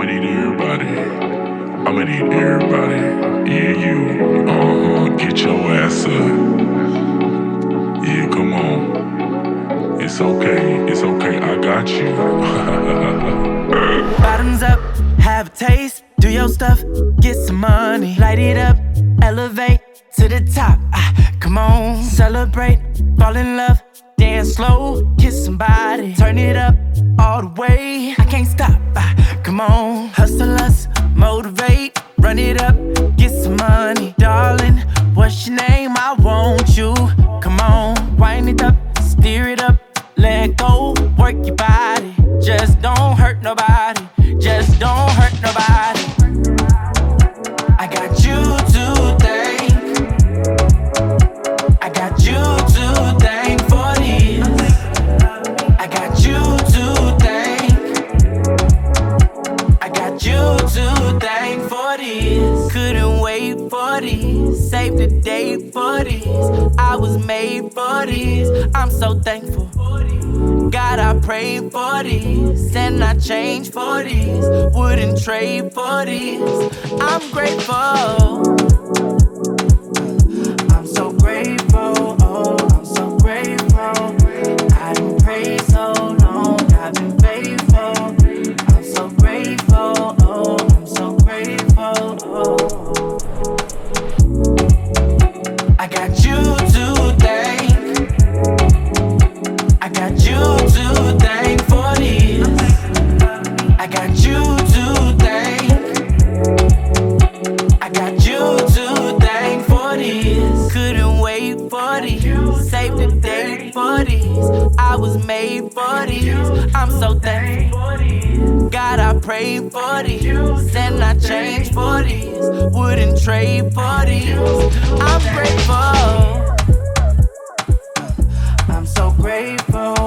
need everybody. I'ma need everybody. Yeah, you. Get your ass up. Yeah, come on. It's okay. It's okay. I got you. Bottoms up, have a taste. Do your stuff, get some money. Light it up, elevate to the top. Come on, celebrate, fall in love. Dance slow, kiss somebody. Turn it up all the way. I can't stop. Come on, hustle us, motivate. Run it up, get some money. Darling, what's your name? I want you. Come on, wind it up, steer it up. Let go, work your body. Just don't hurt nobody. Just don't hurt nobody. I got you to thank. I got you to thank for this. I got you to thank. I got you to thank for this. Couldn't wait for this. Save the day for this. I was made for this. I'm so thankful. God, I pray for this, and I change for this. Wouldn't trade for this. I'm grateful. I'm so grateful. Oh, I'm so grateful. I've been praying so long. I've been faithful. I'm so grateful. Oh, I'm so grateful. Oh. I got you to thank. I got you to thank for this. I got you to thank. I got you to thank for this. Couldn't wait for this. Save the day for this. I was made for this. I'm so thankful. God, I pray for this, and I change for this. Wouldn't trade for this. I'm grateful. I'm so grateful.